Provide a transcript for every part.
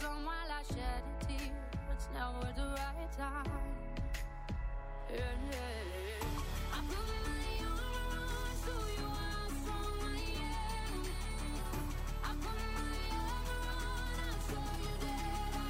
on while I shed a tear. It's never the right time. Yeah, yeah. I put my armor on, show you how strong I am. I put my armor on, I'll show you that I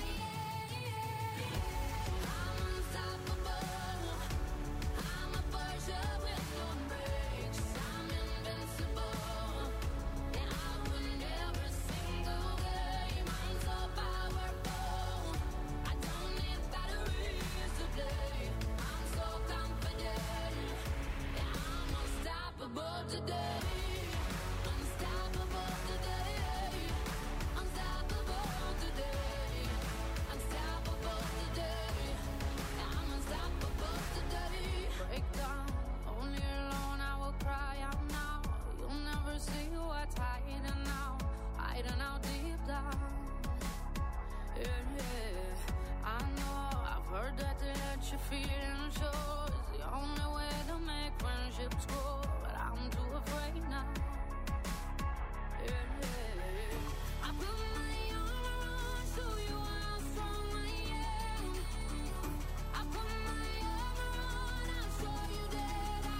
am. I'm unstoppable. I'm a Persia with no brakes. I'm invincible. And I win every single game. I'm so powerful. I don't need batteries to play. I'm so confident. Yeah, I'm unstoppable today. Unstoppable today. Unstoppable today. Unstoppable today. Yeah, I'm unstoppable today. Break down, only alone I will cry out now. You'll never see what's hiding out deep down. Yeah, yeah. I know, I've heard that to let your feelings show is the only way to make friendships grow, but I'm too afraid now. Yeah, yeah. I put my armor on, show you how strong I am. I put my armor on, I'll show you that I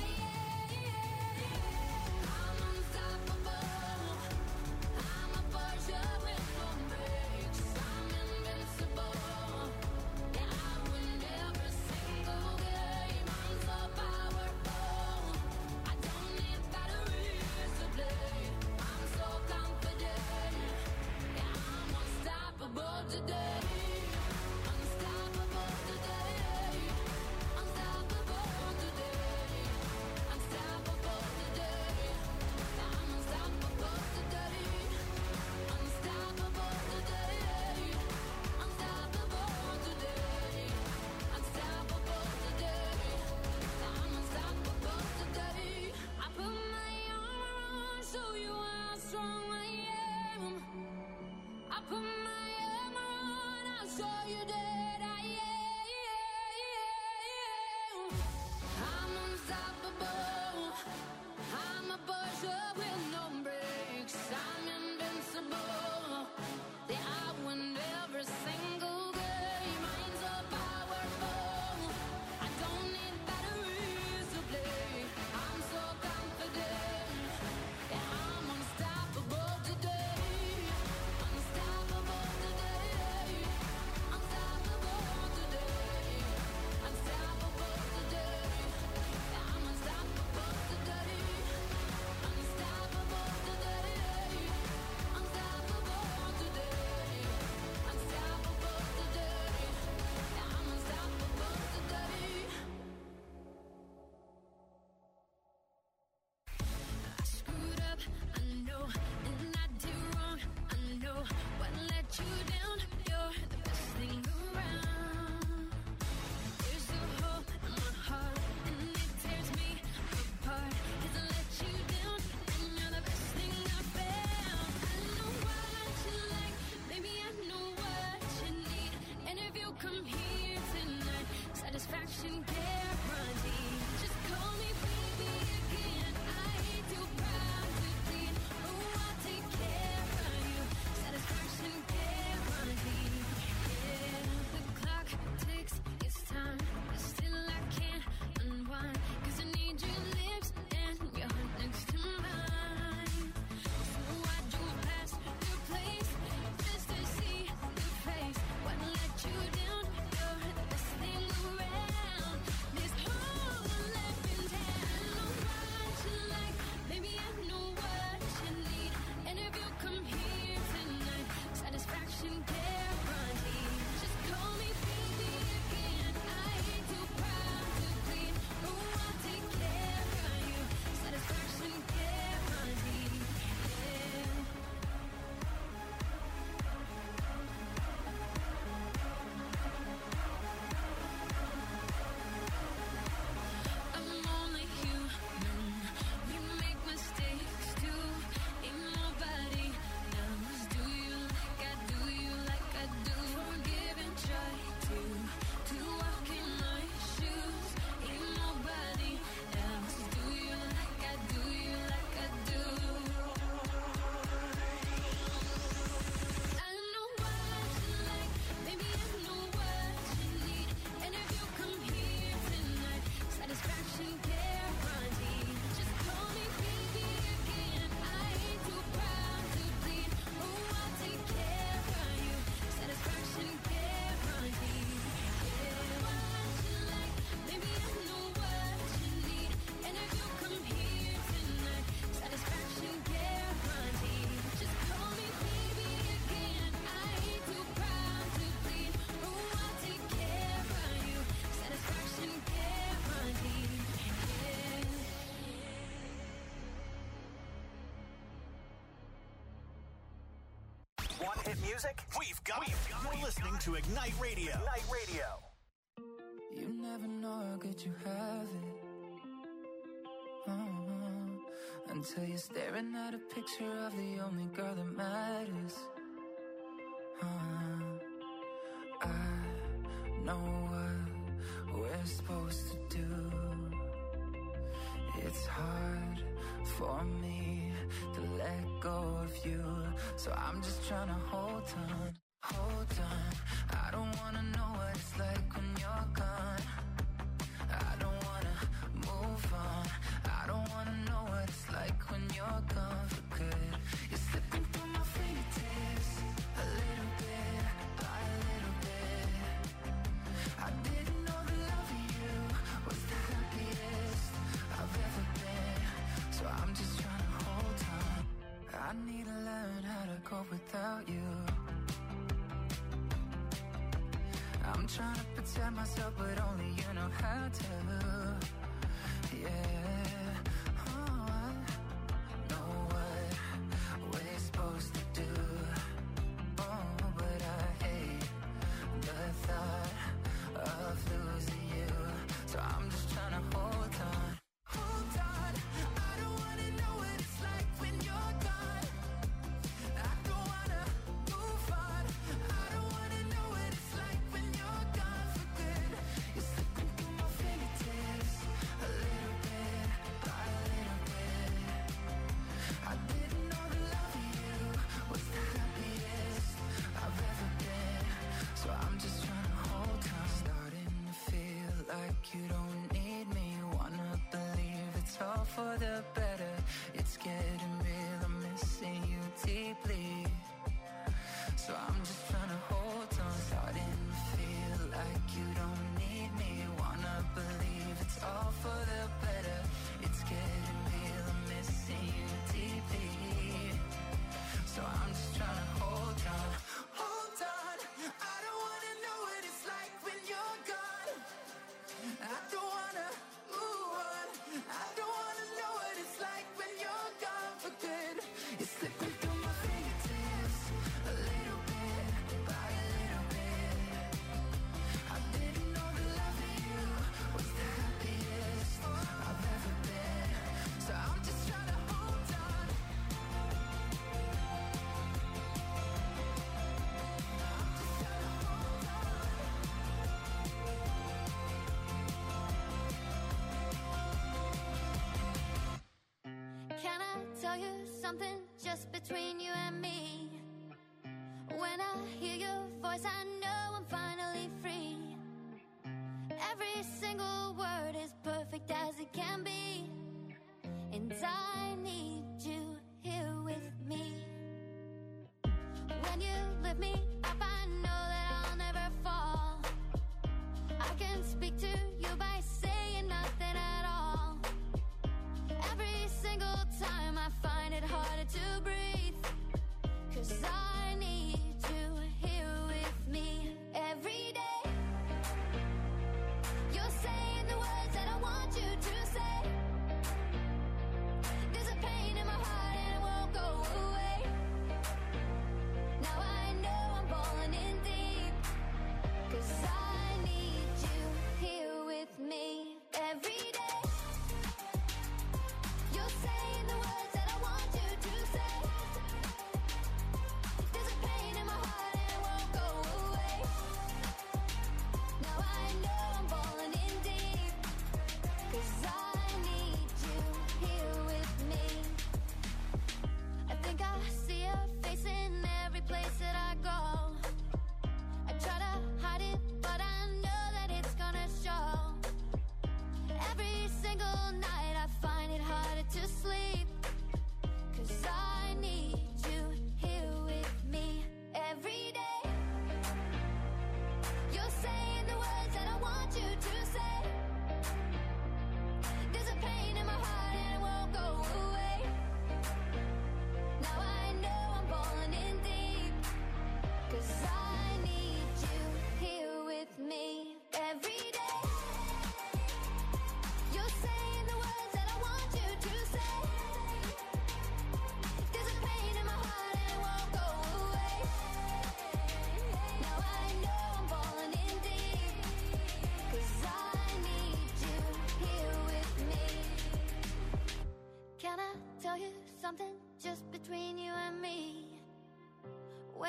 am. I'm unstoppable. I'm a Persia with no brakes. I'm invincible. Yeah, I win every single game. I'm so powerful. I don't need batteries to play. I'm so confident. Yeah, I'm unstoppable today. Unstoppable today. Unstoppable today. Unstoppable today. Yeah, I'm unstoppable today. Unstoppable today. Unstoppable today. Unstoppable today. Yeah, I'm unstoppable today. I put my armor on, show you how strong I am. I put my armor on, I'll show you that I am. I'm unstoppable. I'm a Persia with no brakes. I'm invincible. Yeah, I win every single game. I'm so powerful. I don't need batteries to play. I'm so confident. Yeah, I'm unstoppable today. Unstoppable today. Unstoppable today. Unstoppable today. Yeah, I'm unstoppable today. Unstoppable today. Unstoppable today. Unstoppable today. Yeah, I'm unstoppable today. I screwed up, I know, and I did wrong, I know. What let you down? You're the best thing around. There's a hole in my heart, and it tears me apart. 'Cause I let you down, and you're the best thing I found. I know what you like, baby, I know what you need. And if you come here tonight, satisfaction guaranteed. Just call me baby again. I ain't too proud to plead. Oh, I'll take care of you. Satisfaction guaranteed. Yeah, the clock ticks, it's time, but still I can't unwind. 'Cause I need your lips and your heart next to mine. So I drove past your place just to see your face. What let you down? You're the best thing around. music? We've got it. You're listening to Ignite Radio. Ignite Radio. You never know how good you have it. Until you're staring at a picture of the only girl that matters. I know what we're supposed to do. It's hard for me to let go of you, so I'm just trying to hold on, hold on. I don't wanna know what it's like when you're gone. I don't wanna move on. I don't wanna know what it's like when you're gone for good. You're slipping through my fingertips, a little bit by a little bit. I didn't know the love of you was the happiest I've ever been, so I'm just trying to hold on. I need to learn how to cope without you. I'm trying to protect myself, but only you know how to. Yeah, oh, I know what we're supposed to do. Oh, but I hate the thought of losing you, so I'm just trying to hold on. Hold on, I don't wanna know what it's like when you're gone. I don't wanna move on. I don't wanna know what it's like when you're gone for good. You're slipping through my fingertips, a little bit by a little bit. I didn't know the love of you was the happiest I've ever been, so I'm just trying to hold on. Starting to feel like you don't need me. Wanna believe it's all for the better. It's getting real, I'm missing you deeply, so I'm just trying to hold on. Starting to feel like you don't need me. Wanna believe it's all for the better. It's getting real, I'm missing you deeply, so I'm just trying to hold on. Hold on, I don't wanna know what it's like when you're gone. I don't wanna move on. I don't wanna know what it's like when you're gone for good. You're slipping through my fingertips, a little bit by a little bit. I didn't know the love of you was the happiest I've ever been, so I'm just trying to hold on. Can I tell you something just between you and me? When I hear your voice, I know I'm finally free. Every single word is perfect as it can be, and I need you here with me. When you lift me up, I know that I'll never fall. I can speak to you by saying nothing at all. Every single time I find it harder to breathe, 'cause I need you here with me every day. You're saying the words that I want you to say. There's a pain in my heart and it won't go away. Now I know I'm falling in deep, 'cause I need you here with me every day. You're saying the words that I want you to say.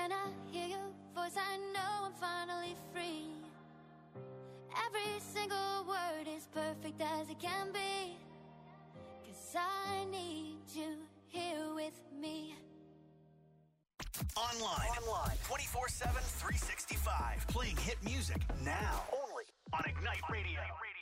When I hear your voice, I know I'm finally free. Every single word is perfect as it can be. 'Cause I need you here with me. Online 24/7, 365. Playing hit music now. Only on Ignite Radio.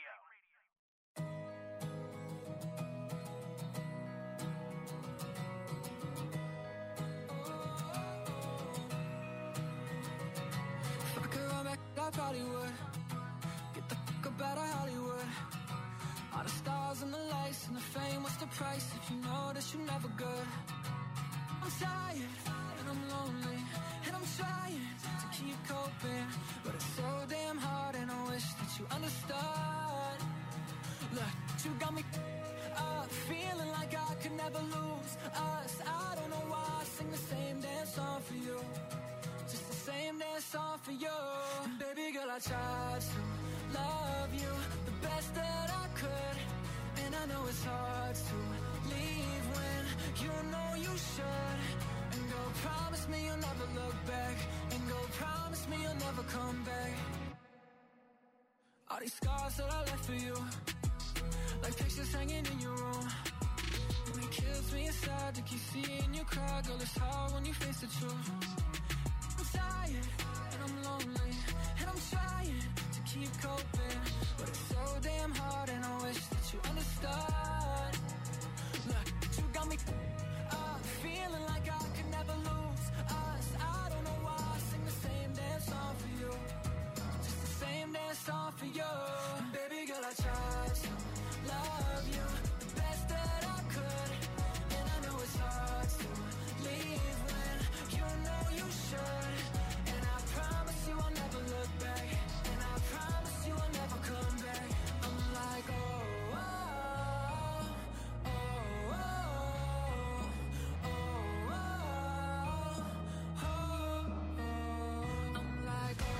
If I could run back, I probably would. Get the fuck up out of Hollywood. All the stars and the lights and the fame, what's the price if you know that you're never good? I'm tired and I'm lonely and I'm trying to keep coping, but it's so damn hard and I wish that you understood. Look, you got me up, feeling like I could never lose us. I don't know why I sing the same damn song for you, just the same damn song for you. And baby girl, I tried to love you the best that I could, and I know it's hard to leave when you know you should. And go promise me you'll never look back, and go promise me you'll never come back. All these scars that I left for you, like pictures hanging in your room, and it kills me inside to keep seeing you cry. Girl, it's hard when you face the truth. I'm tired and I'm lonely and I'm trying to keep coping, but it's so damn hard and I wish that you understood. Look, you got me up, feeling like I could never lose us. I don't know why I sing the same damn song for you, just the same damn song for you. And baby girl, I tried to love you the best that I could, and I know it's hard to leave when you know you should. And I promise you I'll never look back, and I promise you I'll never come back. I'm like, oh, oh, oh, oh, oh, oh, oh, oh. I'm like, oh,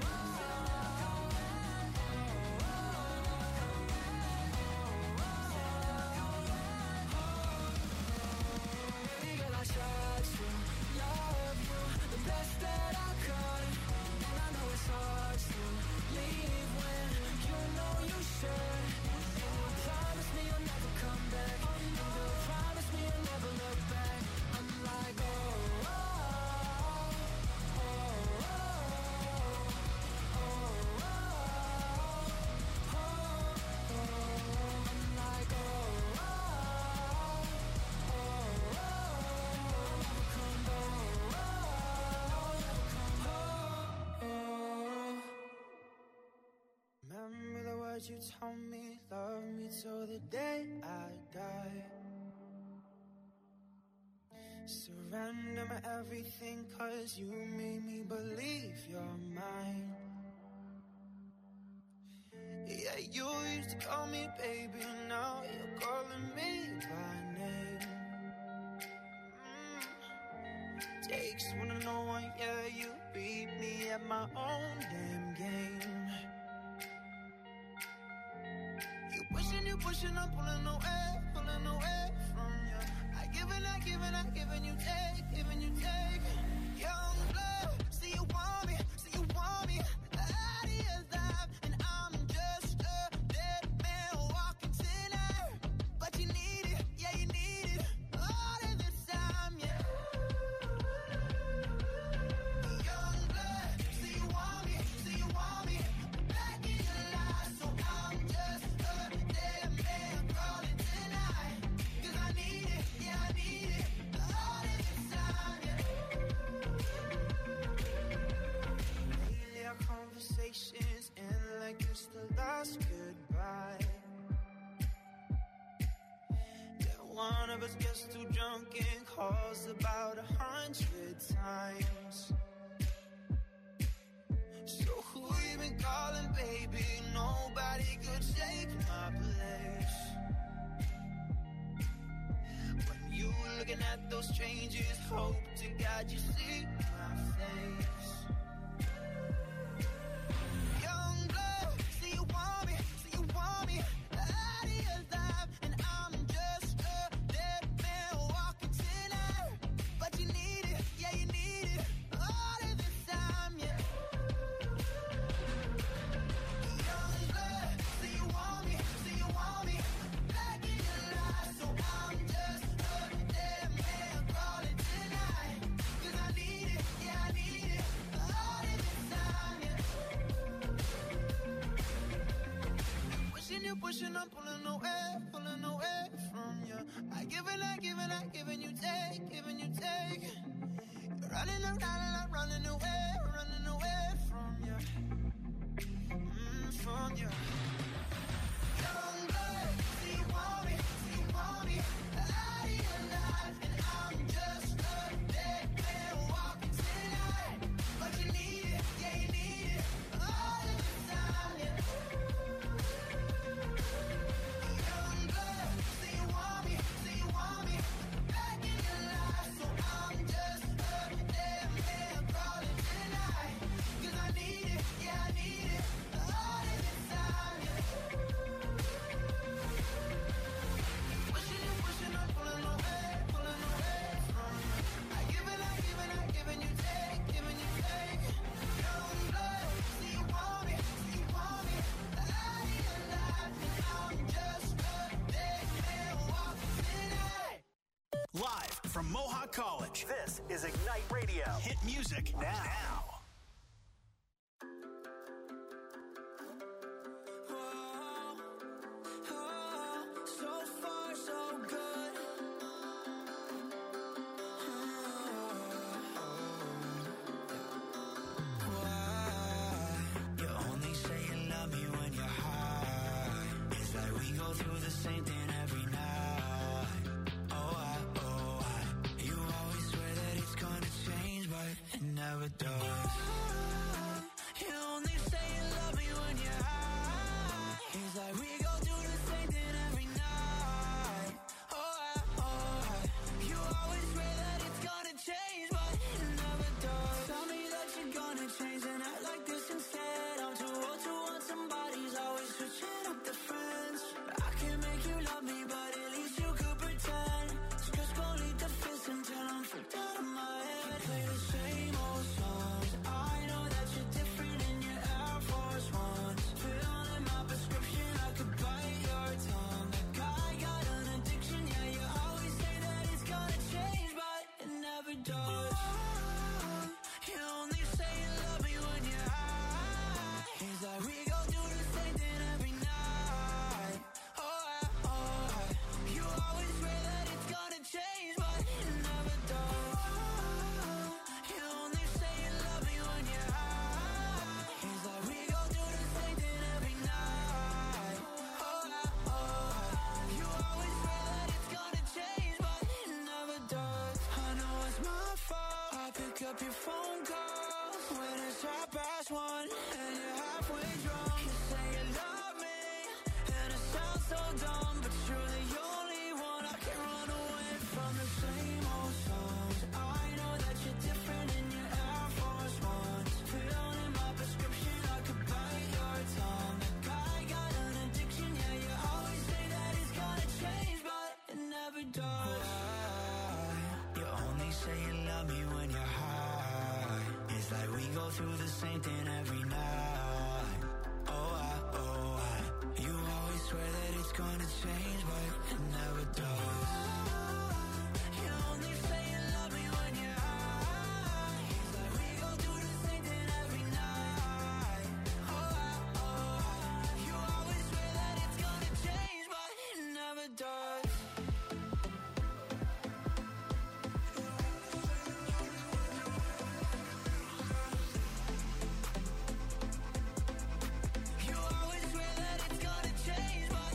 baby girl, I tried to love you the best that I could, and I know it's hard to leave when you know you should. And you promise me you'll never come back, and you promise me you'll never look back. I'm like, oh, oh, oh, oh, oh, oh, oh, oh. I'm like, oh, oh, oh, oh, never come back, oh. Remember the words you told me, love me till the day I die. Surrender my everything, 'cause you made me believe you're mine. Yeah, you used to call me baby, now you're calling me by name. Takes one to know one, yeah, you beat me at my own damn game. You pushing, I'm pulling away from you. I giving you take. Young blood, see you want me, out of your life, and I'm just a dead man walking tonight. But you need it, yeah, you need it, all of this time, yeah. Young blood, see you want me, back in your life, so I'm just a dead man calling tonight. 'Cause I need it, yeah, I need it, all of this time, yeah. Lately our conversations end like it's the last goodbye. Yeah, one of us gets too drunk and calls about 100 times. So who you been calling, baby? Nobody could take my place. When you looking at those strangers, hope to God you see my face. Young blood, see you want me, out of your life, and I'm just a dead man walking tonight. But you need it, yeah, you need it, all wishing I'm pulling away from you. I give and I give and I give and you take, give and you take. You're running around and I'm running away from you. From you. Young blood, see you want me, out of your life, and I'm just a dead man walking tonight. But you need it, yeah you need it, all of the time, yeah. Young blood, see you want me, back in your life, so I'm just a dead man crawling tonight. 'Cause I need it, yeah I need it, all of the time, yeah. Wishing I'm pulling away from you. I give and I give and I give and you take, give and you take. Young blood, see you want me, out of your life, and I'm just a dead man walking tonight. Live from Mohawk College, this is Ignite Radio. Hit music now. So far, so good. Why? You only say you love me when you're high. It's like we go through the same thing every night. You always swear that it's gonna change, but it never does. You only say you love me when you're high. It's like we go through the same thing every night. You always swear that it's gonna change, but it never does. Tell me that you're gonna change and act like this instead. I'm too old to want somebody's always switching up the friends. I can make you love me, but at least you could pretend. Just gon' lead the fist until I'm freaked out of my head. Play the same old songs. I know that you're different in your Air Force Ones. Filling my prescription, I could bite your tongue. Like I got an addiction, yeah, you always say that it's gonna change, but it never does. You only say you love me when you're high. It's like we go through the same thing every night. You always swear that it's gonna change, but it never does. You only say you love me when you're high. It's like we go through the same thing every night. You always swear that it's gonna change, but it never does. I know it's my fault. I pick up your phone calls when it's 1:30 and you're halfway drunk. You say you love me, and it sounds so dumb, but you're the only one I can run away from. The same old songs. I know that you're different in your Air Force Ones. Filling my prescription, I could bite your tongue. Like I got an addiction, yeah, you always say that it's gonna change, but it never does. You only say you love me when you're high. It's like we go through the same thing every night. You always swear that it's gonna change, but it never does. You only say you love me when you're high. It's like we go through the same thing every night. You always swear that it's gonna change, but it never does. You always swear that it's gonna change, but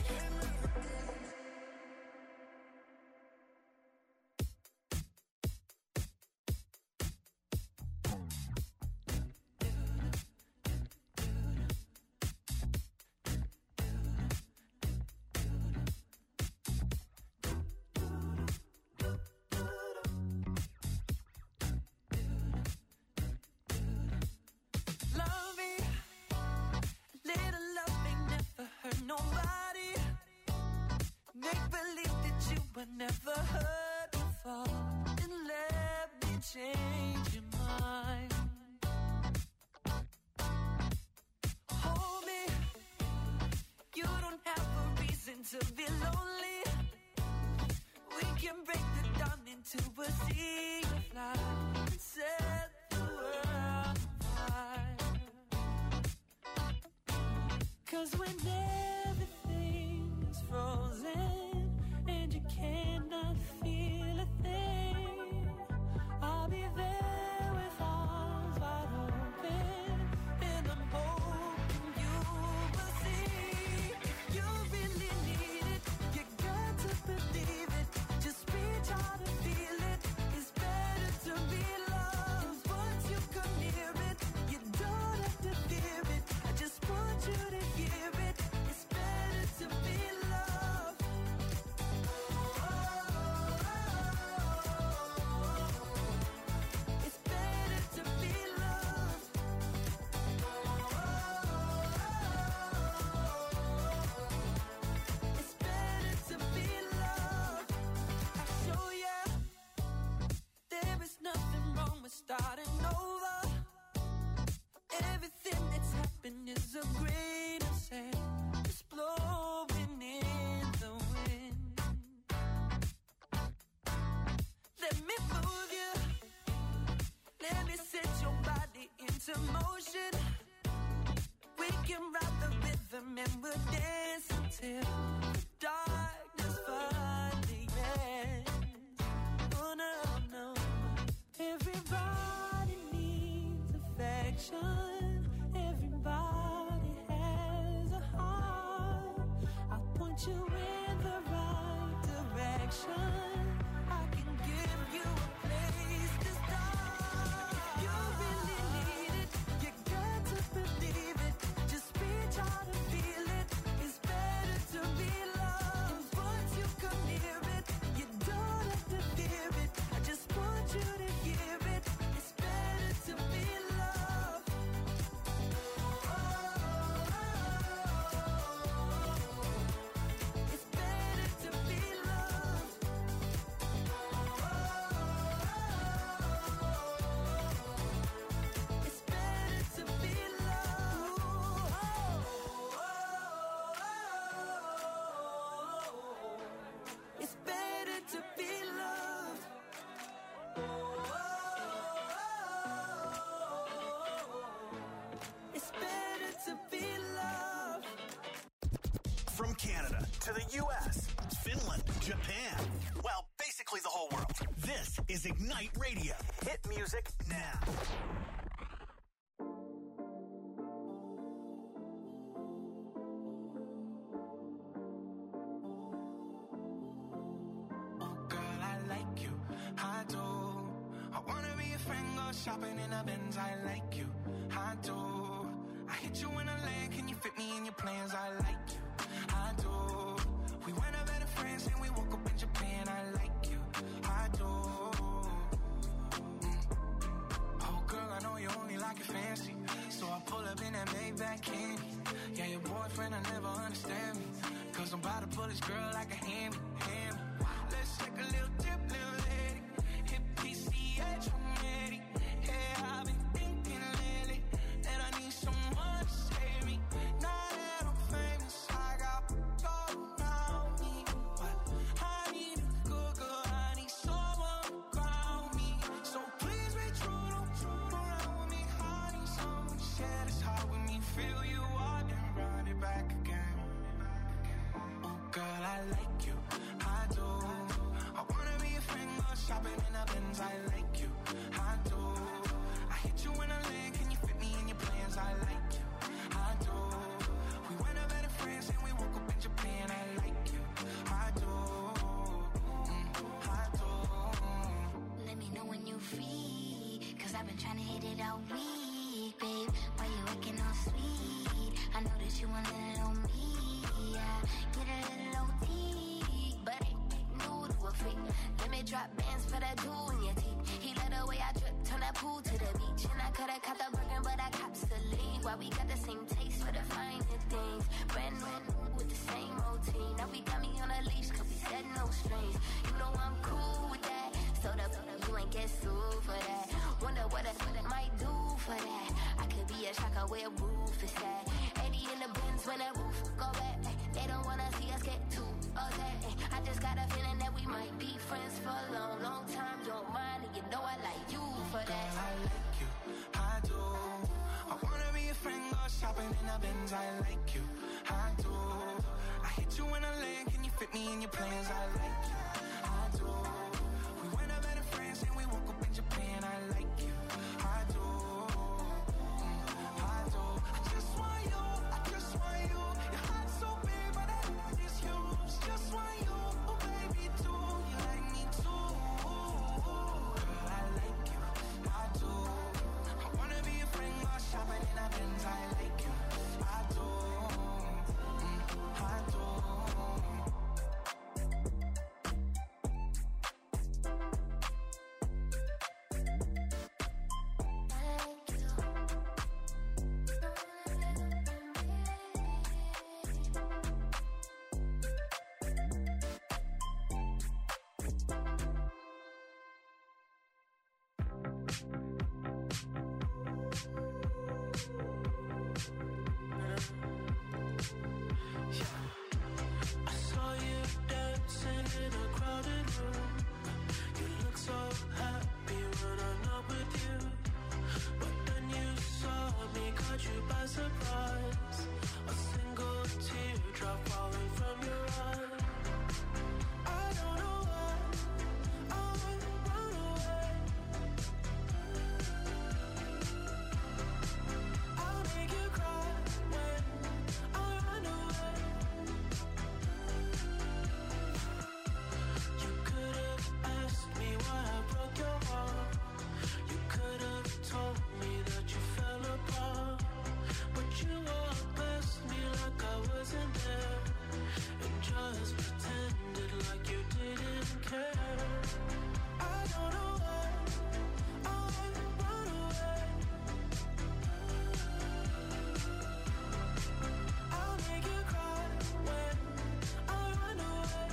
loving, little loving never hurt nobody. Make believe that you were never hurt before, and let me change your mind. Hold me, you don't have a reason to be lonely. We can break the dawn into a sea of light and set the world on fire. 'Cause when everything motion. We can rock the rhythm and we'll dance until the darkness finally ends. Oh no, no. Everybody needs affection. Everybody has a heart. I'll point you in the right direction. I can give you a place to start. If you really need it, you got to believe it. Just reach out and feel it. It's better to be loved. Once you come near it, you don't have to fear it. I just want you to hear it. It's better to be loved. It's better to be loved. It's better to be loved. It's better to be loved. It's better to be loved. From Canada to the U.S., Finland, Japan, well, basically the whole world. This is Ignite Radio. Hit music now. Girl, I like you, I do. I wanna be a friend, go shopping in a Benz. I like you, I do. I hit you in a lane, can you fit me in your plans? I like you, I do. We went out better friends and we woke up in Japan. I like you, I do. Oh girl, I know you only like it fancy, so I pull up in that Maybach candy. Yeah, your boyfriend will never understand me, cause I'm about to pull this girl like a hammy. Let's take a little dip, little lady. Hit PCH from Eddie. Yeah, I've been thinking lately that I need someone to save me. Now that I'm famous, I got gold around me, but I need a good girl. I need someone to ground me. So please be true, don't around with me. I need someone to share this heart with me. Feel you out and run it back again. Oh girl, I like you, I do. I wanna be a friend, go shopping in a Benz. I like you, I do. I hit you in a lane, can you fit me in your plans? I like you, I do. We went out better friends and we woke up in Japan. I like you, I do. I do. Let me know when you free, cause I've been trying to hit it all week, babe. Why you acting all sweet? I know that you want a little on me, yeah. Get a little OT, but ain't new to a freak. Let me drop bands for that jewel in your teeth. He let the way I drip, turn that pool to the beach. And I coulda caught the burger, but I cops the lead. Why we got the same taste for the finer things. Brand new with the same routine. Now we got me on a leash, cause we said no strings. You know I'm cool with that. So the you ain't get sued for that. Wonder what I might do for that. I could be a shocker where roof is at. 80 in the bins when the roof go back. They don't wanna see us get too upset. I just got a feeling that we might be friends for a long, long time. Don't mind, and you know I like you for that. Girl, I like you, I do. I wanna be a friend, go shopping in a Benz. I like you, I do. I hit you in a lane, can you fit me in your plans? I like you, I do. We went out better friends and we woke up in Japan. I like you, I do. I do. I just want you, I just want you. Your heart's so big, but I love is yours. Just want you, oh baby, too. You like me too. Girl, I like you, I do. I wanna be a friend, go shopping in a Benz. I like you, I do. I do. surprise. A single teardrop falling from your eye. I don't know why I run away. I'll make you cry when I run away. You could have asked me why I broke your heart. You could have told me that you fell apart. But you walked past me like I wasn't there, and just pretended like you didn't care. I don't know why I run away. I'll make you cry when I run away.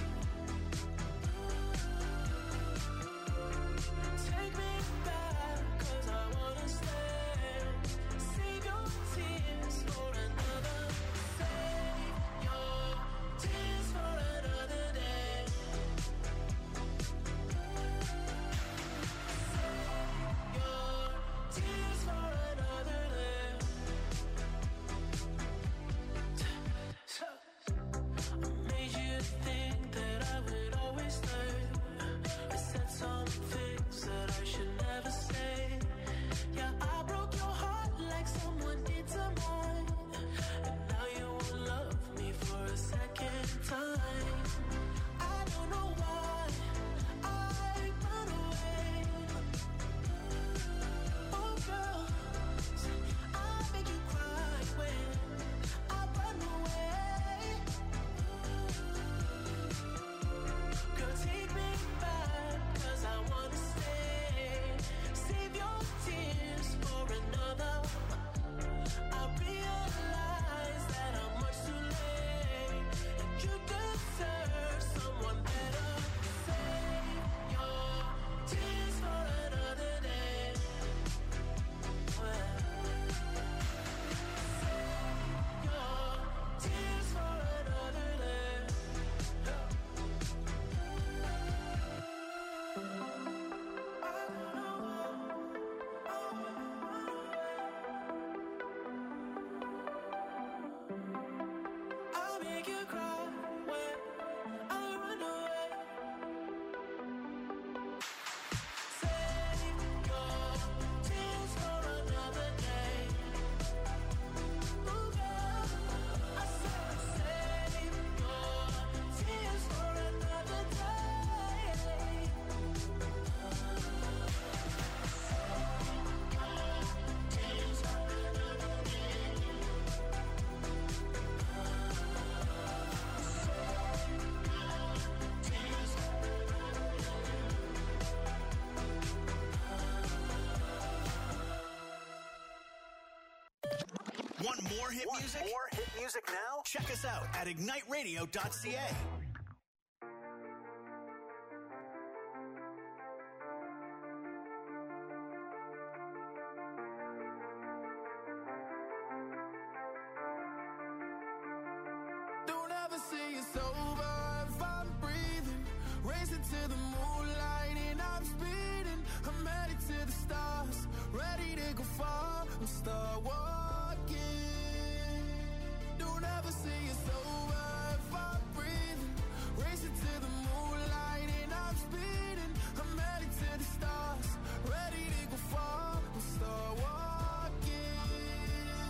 Take me back, 'cause I wanna stay. Save your tears for another. Save your tears for another day. Save your tears for another day. I made you think that I would always stay. I said some things that I should never say. Yeah, I broke your heart like someone did to mine. And now you won't love me for a second time. I don't know why I run away. Oh girl, I'll make you cry when I run away. Girl, take me back, 'cause I wanna stay. Save your tears for another. I realize that I'm much too late, and you deserve someone better. Save your tears for another day. Save your tears for another day. I'll make you cry when I run away. Save your tears for another day. Ooh, girl, I said save your tears for another day. Want more hit music? More hit music now? Check us out at igniteradio.ca. Don't ever say it's over if I'm breathing. Racing to the moonlight and I'm speeding. I'm headed to the stars, ready to go far and start walking. Don't ever say it's over if I'm breathing. Racing to the moonlight and I'm speeding. I'm headed to the stars, ready to go far and start walking.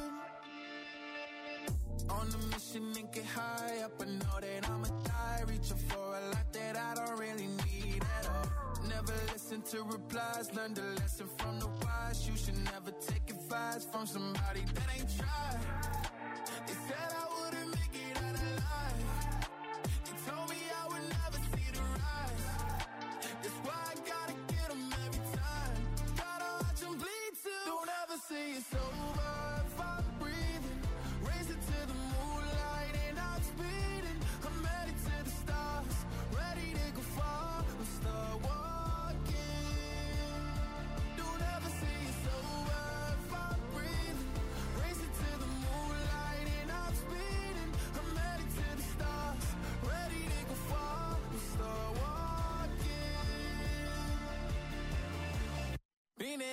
On a mission and get high up, I know that I'ma die. Reaching for a lot that I don't really need at all. Never listen to replies, learn the lesson from the wise. You should never take advice from somebody that ain't tried. They said I wouldn't make it out alive. They told me I would never see the rise. That's why I gotta get 'em every time. Gotta watch 'em bleed too. Don't ever say it's over if I'm breathing. Racing to the moonlight and I'm speeding. I'm headed to the stars, ready to go far and start walking. Don't ever say it's over if I'm breathing. Racing to the moonlight and I'm speeding. I'm headed to the stars, ready to go far and start walking. Been there,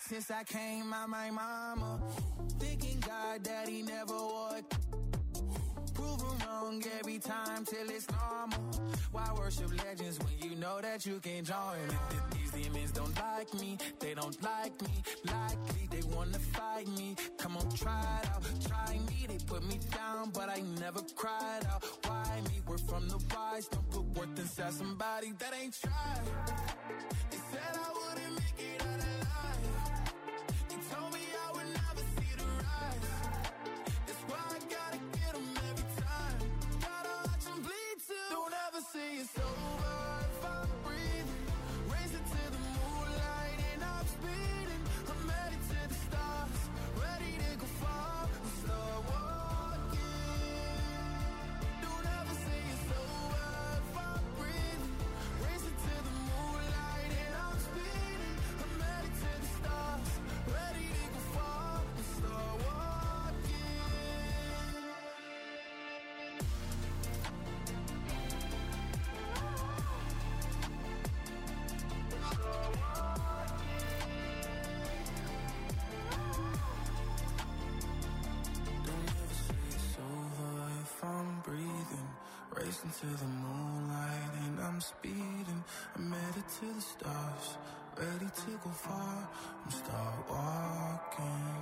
since I came out my mama. Thinking God that he never would. Prove him wrong every time till it's normal. Why worship legends when you know that you can join? These demons don't like me, they don't like me. Likely they wanna fight me. Come on, try it out, try me. They put me down, but I never cried out. Why me? We're from the wise. Don't put worth inside somebody that ain't tried. They said I wouldn't make it out alive. They told me I would never see the rise. That's why I gotta get them every time. Gotta watch them bleed too. Don't ever say it's over if I'm breathing. Raise it to the moonlight and I'm speeding. I'm headed to the stars, ready to go far and start walking. Don't ever say it's over if I'm breathing. Raise it to the moonlight and I'm speeding. I'm headed to the stars, ready to go far and start walking. Don't ever say it's over if I'm breathing. Racing to the moonlight and I'm speeding. I'm headed to the stars, ready to go far and start walking.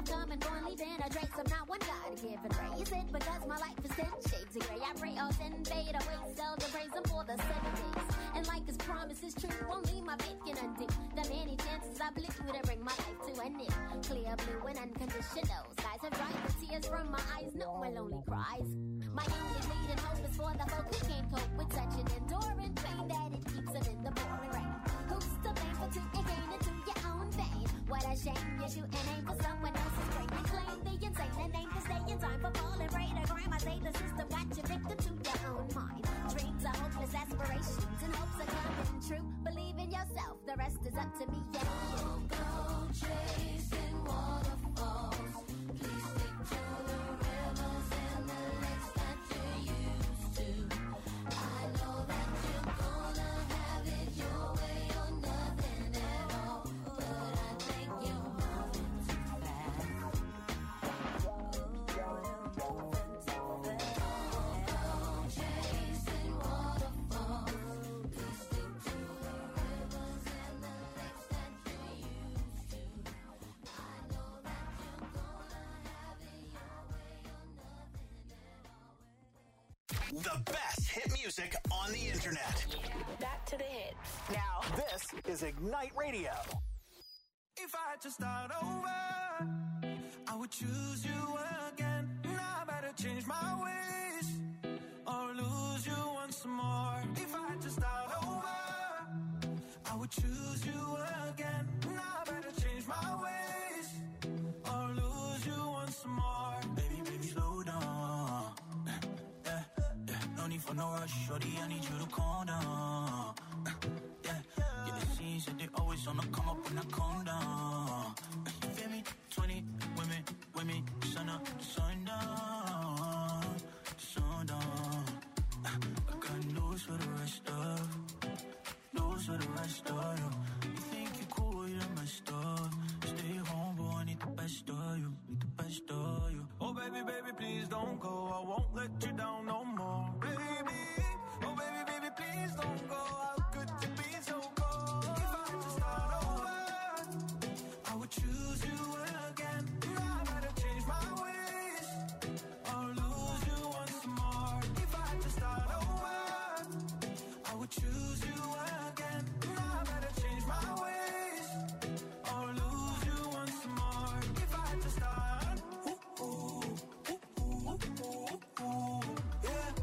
coming, going, leaving a trace of not one God-given ray. Is it because my life is 10 shades of gray? I pray all then fade away, seldom praise him for the 7 days. And like his promise is true, only my faith can undo the many chances I blew to bring my life to an end. Clear blue and unconditional skies have dried the tears from my eyes, no more lonely cries. My only bleeding hope is for the folk who can't cope with such an enduring pain that it keeps them in the pouring rain. Who's to blame for taking gain into your own vein? What a shame you shoot an aim for someone else's brain. You claim the insane and aim to stay in time for falling prey to crime. I say the system got you victim to your own mind. Dreams are hopeless aspirations and hopes are coming true. Believe in yourself, the rest is up to me. Yeah. Don't go chasing waterfalls. Please stick to the rivers and the lakes that you used to. I know that you're gonna have it your way or nothing at all, but I think you're moving too fast. Don't go chasing waterfalls. Please stick to the rivers and the lakes that you used to. I know that you're gonna have it your way or nothing at all. The best hit music on the internet. Back to the hits. Now, this is Ignite Radio. If I had to start over, I would choose you again. Now I better change my ways or lose you once more. If I had to start over, I would choose you again. Now I better change my ways or lose you once more. Baby, baby, slow down. Yeah, yeah. No need for no rush, shorty, I need you to calm down. Yeah, the scenes that they always on the come up when I calm down. You feel me? 20 women, sun up, sundown, sundown. I got news for the rest of you. You think you're cool, you're messed up. Stay home, but I need the best of you, Oh baby, baby, please don't go. I won't let you down no more, baby. Oh baby, baby, please don't go. How could you be so cold? If I had to start over, I would choose you again. Now I better change my ways or lose you once more. If I had to start over, I would choose you again. Now I better change my ways or lose you once more. If I had to start, yeah.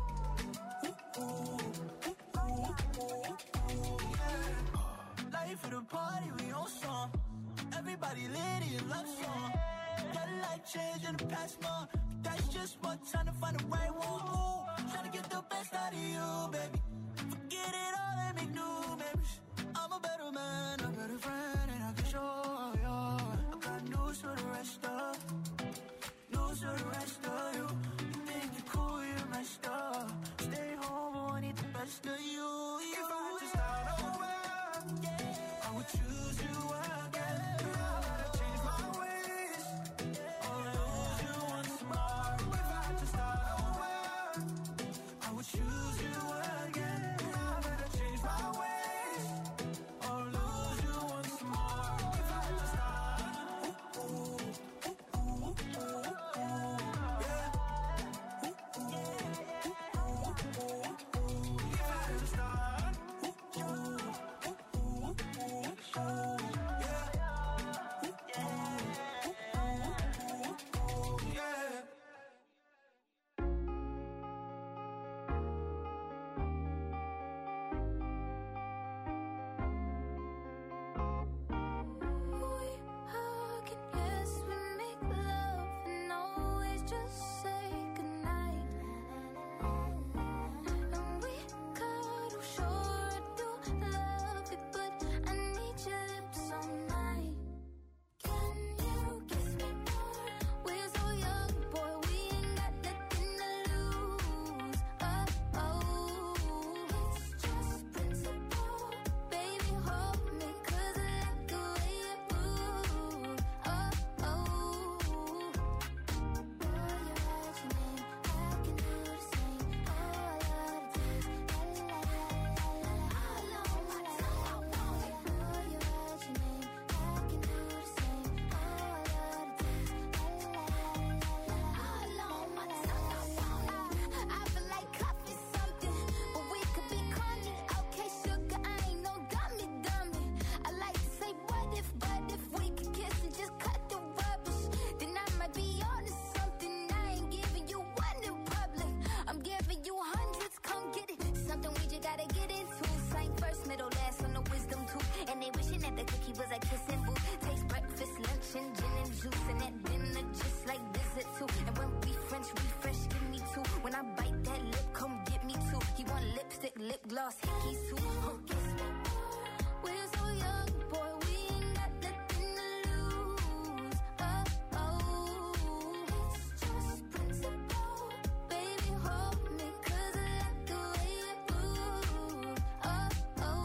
Life of the party, we on song. Everybody lit in love song. Got a life change in the past month. That's just what time to find the right one. Trying to get the best out of you, baby. Forget it all and make new memories. I'm a better man, a better friend, and I can show you. I got news for the rest of you. You think you're cool, you're messed up. Stay home, but I need the best of you. If I had to start over, I would choose you again. Now I gotta change my ways or lose you once more. If I had to start over, I would choose you again. Now I better change my ways lip gloss, hickeys too. Kiss me more. We're so young, boy, we ain't got nothing to lose. Oh, oh, it's just principle. Baby, hold me, 'cause I like the way you move. Oh, oh.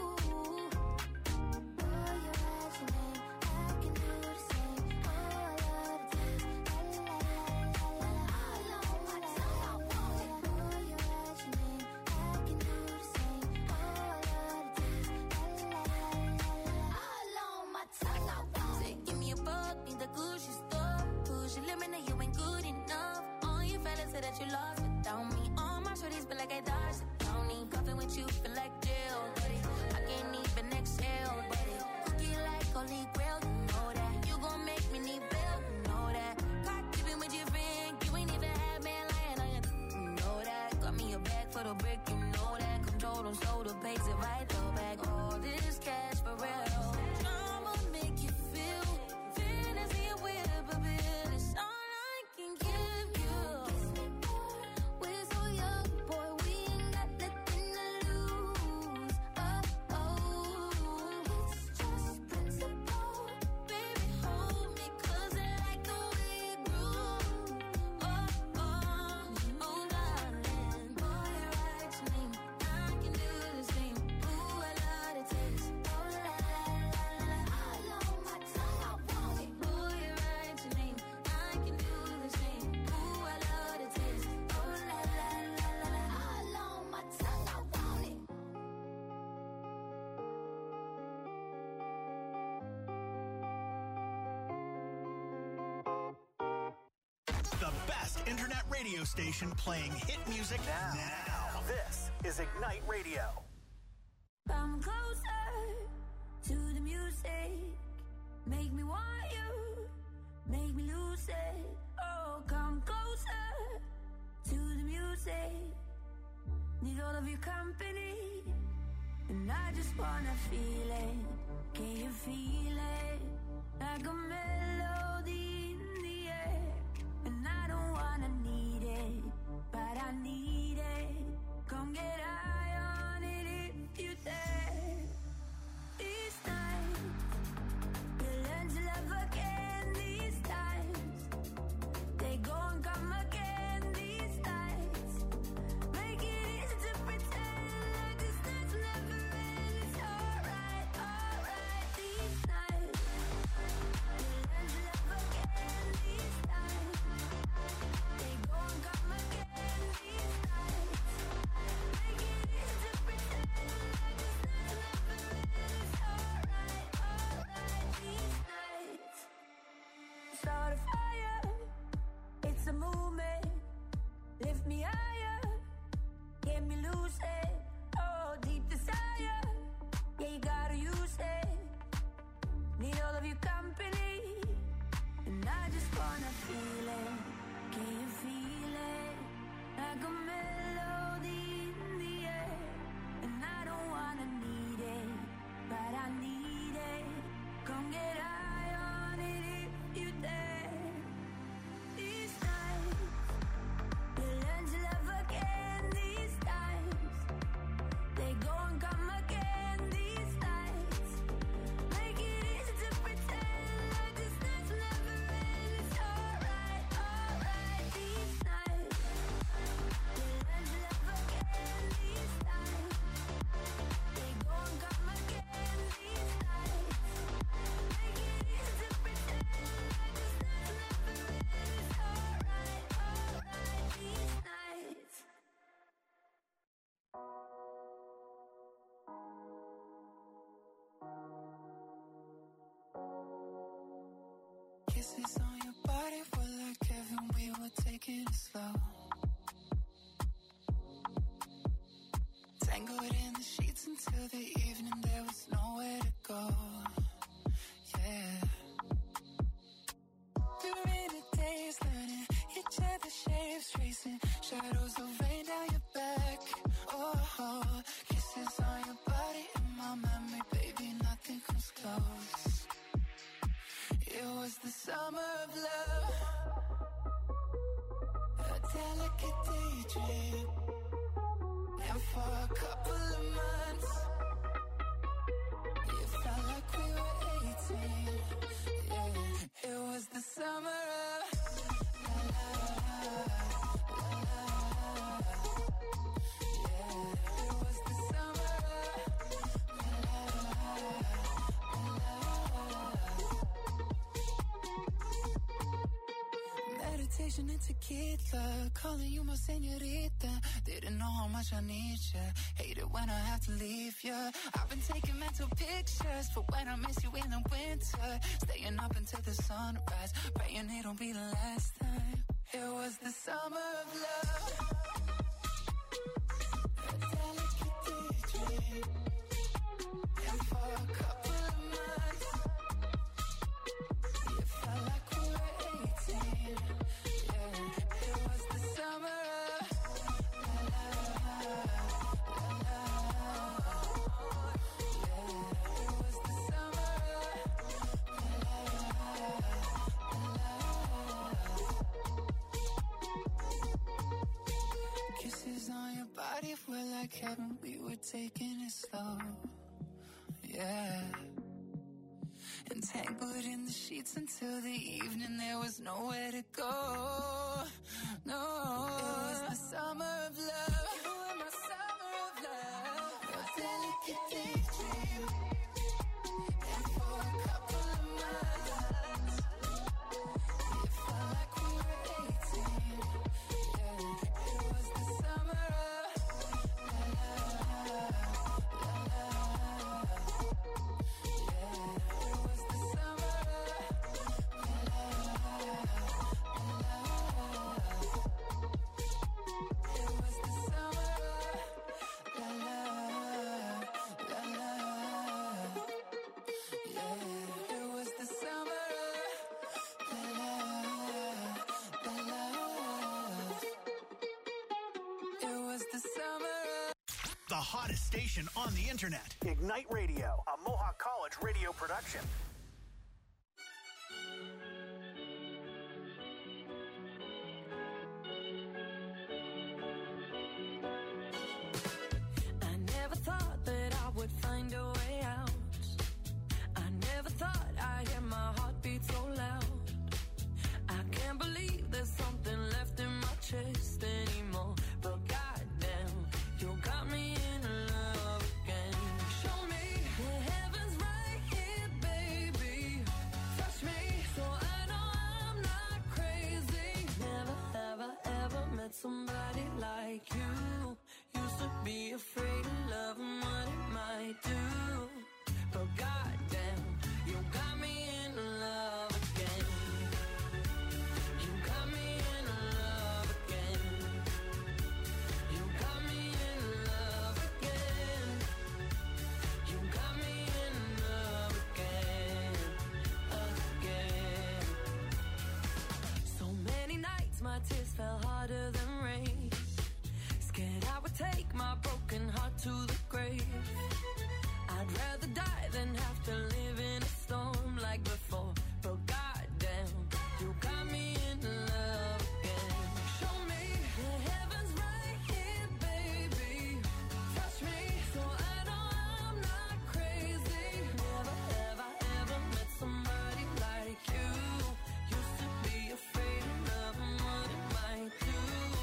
Boy, you're at your name, I can do the same. Oh, I love the taste. La la la la la la. All on my tongue, I want it. Boy, you're at your name, I can do the same. Oh, I love the taste. La la la la la. All on my tongue, I want it. Give me a bug, need the Gucci store. Push your limit, now you ain't good enough. All your fellas say that you lost without me. All my shorties feel like I dodged the county. Cuffing with you feel like jail, buddy. I can't even exhale, buddy. Cookie like holy grail, you know that. You gon' make me need bail, you know that. Caught keeping with your friend, you ain't even had man lying on you, you know that. Got me a bag for the brick, you know that. Control them, so the pays it right, throw back all this cash for real. Drama make you feel fantasy and whip a bill. It's all I can give you. Kiss me more. We're so young, boy, we ain't got nothing to lose. Oh, oh, it's just principle. Baby, hold me, 'cause I like the way you groove. Oh, oh, oh, darling. Boy, you're right to me. I can do the same. Ooh, I love the taste. Oh, la, la, la, la. All on my tongue, I want it. Boy, you're right to me. I can do the same. Ooh, I love the taste. Oh, la, la, la, la, la. All on my tongue, I want it. The best internet radio station playing hit music now. This is Ignite Radio. Come closer to the music. Make me want you. Make me lose it. Oh, come closer to the music. Need all of your company. And I just wanna feel it. Can you feel it? Like a melody in the air. And I don't wanna need it, but I need it. Come get high on it if you dare. These nights, you learn to love again. These times, they go and come again. These nights, make it easy to pretend like this night's never end. It's alright, alright. These nights, you learn to love again. These times, they go and come again. These nights, make it easy to pretend like this night's never end. It's alright, alright. These nights, start a fire. It's a movement. Lift me higher. Get me lucid. Oh, deep desire. Yeah, you gotta use it. Need all of your company. And I just wanna feel it. Can you feel it? Like a melody in the air. And I don't wanna need it, but I need it. Come get high on it if you dare. These nights, you learn to love again. These times, they go and come again. These nights, make it easy to pretend like this night's never end. It's alright, alright. These nights, you learn to love again. These times, they go and come again. These nights, make it easy to pretend like this night's never end. It's alright, alright. These nights. Kisses on your body were like heaven, we were taking it slow. Tangled in the sheets until the evening, there was nowhere to go. Yeah. Through rainy days, learning each other's shapes, tracing shadows of rain down your back. Oh, kisses on your body in my memory, baby, nothing comes close. It was the summer of love, a delicate daydream. And for a couple of months, it felt like we were 18. Yeah, it was the summer of la la la la. Yeah, it was the summer of la la la. Meditation and tequila, calling you my señorita. Didn't know how much I need ya. Hate it when I have to leave ya. I've been taking mental pictures for when I miss you in the winter. Staying up until the sunrise, praying it'll be the last time. It was the summer of love, a delicate daydream. And for a couple of months, it felt like we were 18. Yeah, it was the summer of la la la la. Yeah, it was the summer of la la la. Kisses on your body were like heaven. We were taking it slow. Yeah. Entangled in the sheets until the evening, there was nowhere to go. No, it was the summer of love. You were my summer of love, a delicate daydream. And for a couple of months, it felt like we were 18. Yeah, it was the summer of la la la la. Yeah, it was the summer of la la la la. It was the summer of la la la la. Yeah, it was the summer of la la la la. It was the summer of The hottest station on the internet. Ignite Radio, a Mohawk College radio production. I never thought that I would find a way out. I never thought I'd hear my heartbeat so loud. I can't believe there's something left in my chest anymore. But goddamn, you got me in love again. Show me the heavens right here, baby. Touch me so I know I'm not crazy. Never have I ever met somebody like you. Used to be afraid of love and what it might do. But goddamn, you got me in love again. You got me in love again. You got me in love again. You got me in love again, again. So many nights my tears fell harder than rain. Scared I would take my broken heart to the grave. I'd rather die than have to live in a storm like before. But goddamn, you got me in love again. Show me the heavens right here, baby. Touch me so I know I'm not crazy. Never have I ever met somebody like you. Used to be afraid of love and what it might do.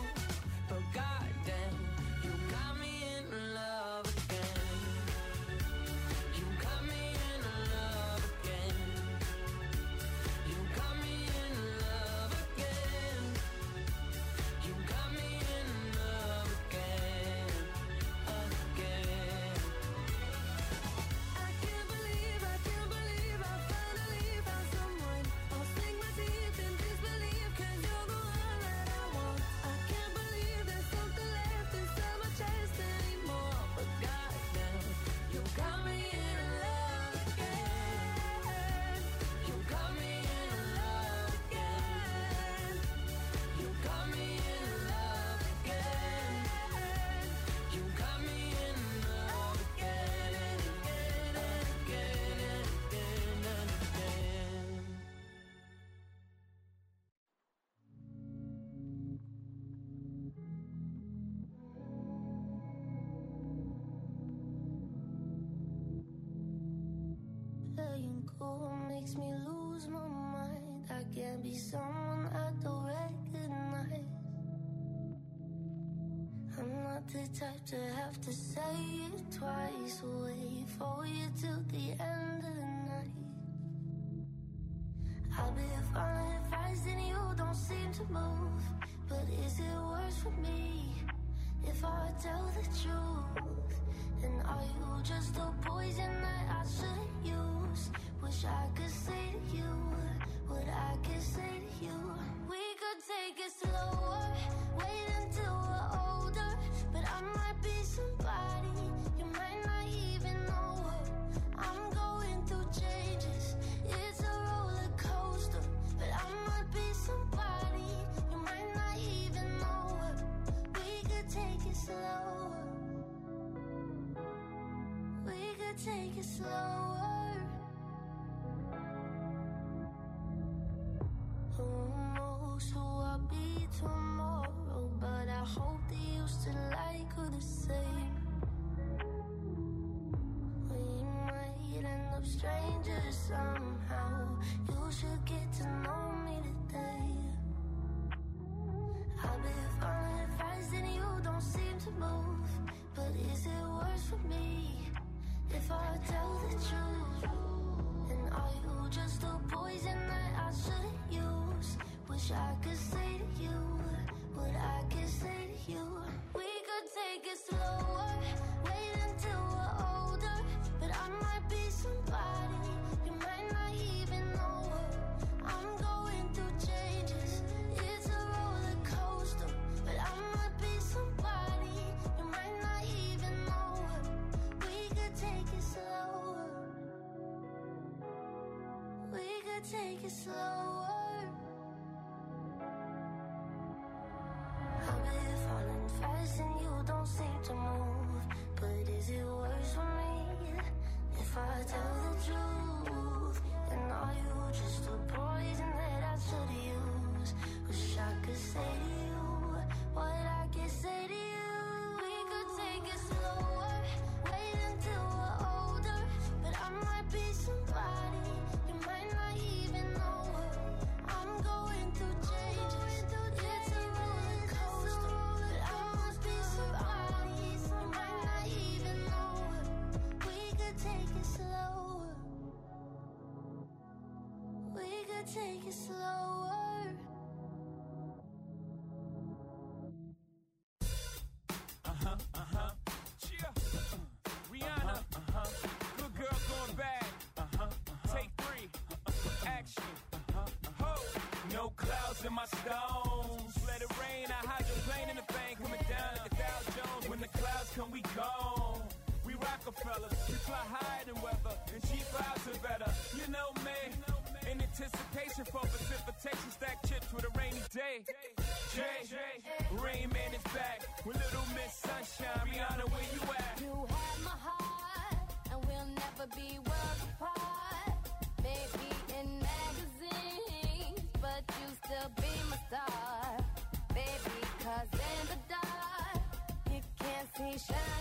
what makes me lose my mind. I can't be someone I don't recognize. I'm not the type to have to say it twice. Wait for you till the end of the night. I'll be following advice and you don't seem to move. But is it worse for me if I tell the truth? And are you just a poison that I shouldn't use? Wish I could say to you what I could say to you. We could take it slower, wait until we're older. But I might be somebody you might not even know her. I'm going through changes, it's a roller coaster. But I might be somebody you might not even know her. We could take it slower. We could take it slower. Who knows who I'll be tomorrow? But I hope that you still like her the same. We might end up strangers somehow. You should get to know me today. I've been following advice and you don't seem to move. But is it worse for me if I tell the truth? And are you just a poison that I shouldn't use? Wish I could say to you what I could say to you. We could take it slower, wait until we're older. But I might be somebody you might not even know her. I'm going through changes, it's a roller coaster. But I might be somebody you might not even know her. We could take it slower. We could take it slower. I've been falling fast and you don't seem to move. But is it worse for me if I tell the truth? And are you just a poison that I should use? Wish I could say to you what I could say to you. We could take it slower, wait until we're older. But I might be somebody you might not even know her. I'm going through changes, it's a roller coaster. But I must be somebody you might not even know her. We could take it slower. We could take it slower. Rihanna, good girl going bad. Take 3, action. Ho, no clouds in my stones. Let it rain, I hydroplane in the bank, coming down like the Dow Jones. When the clouds come, we gone. We Rockefellers, we fly higher than weather, and cheap vibes are better. You know me, in anticipation for precipitation, stack chips with a rainy day. Jay, Rain Man is back with Little Miss Sunshine. Rihanna, where you at? You have my heart, and we'll never be worlds apart. Maybe in magazines, but you still be my star. Baby, 'cause in the dark, you can't see shine.